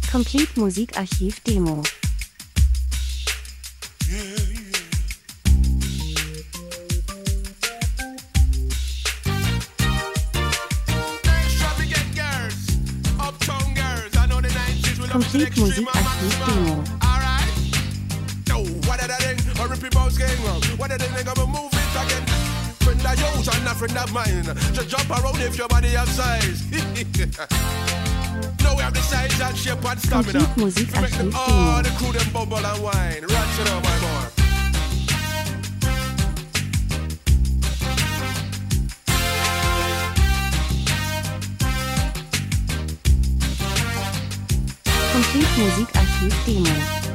Complete Musikarchiv Demo. Complete Musikarchiv Demo. What are they? A rippy boss gang wrong. What are they? They gonna move it again. Friend of yours and a friend of mine. Just jump around if your body have size. Now we have the size and shape and stamina. Complete Musikarchiv Demo. Oh, the crew them bubble and wine. Ratchet up, my boy. Complete Musikarchiv Demo.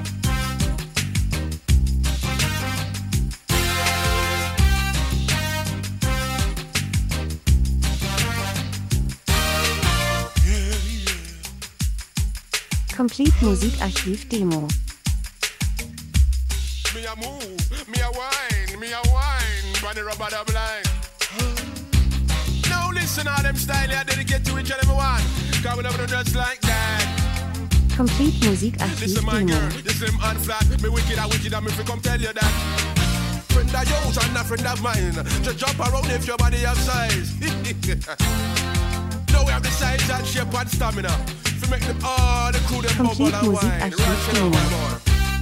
Complete Musikarchiv Demo. Me a move, me a wine, bunny rubber the blind. Now listen all them style I dedicate to each and every one. Cause we never just like that. Complete Musikarchiv Listen my Demo. girl, this slim and flat. Me wicked and me fi come tell you that. Friend of yours and a friend of mine. Just jump around if your body have size. Now we have the size and shape and stamina. To make them all the crew them Complete bubble and wine. Musikarchiv Ratchet up, my Demo. boy.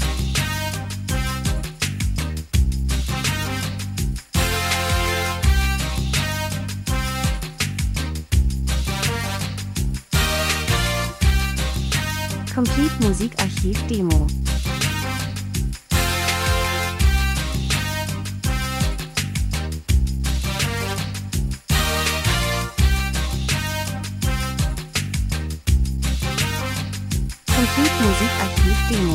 Complete Musikarchiv Demo. Complete Musikarchiv Demo.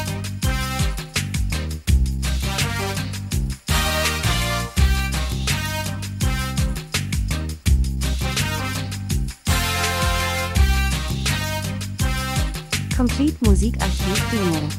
Complete Musikarchiv Demo.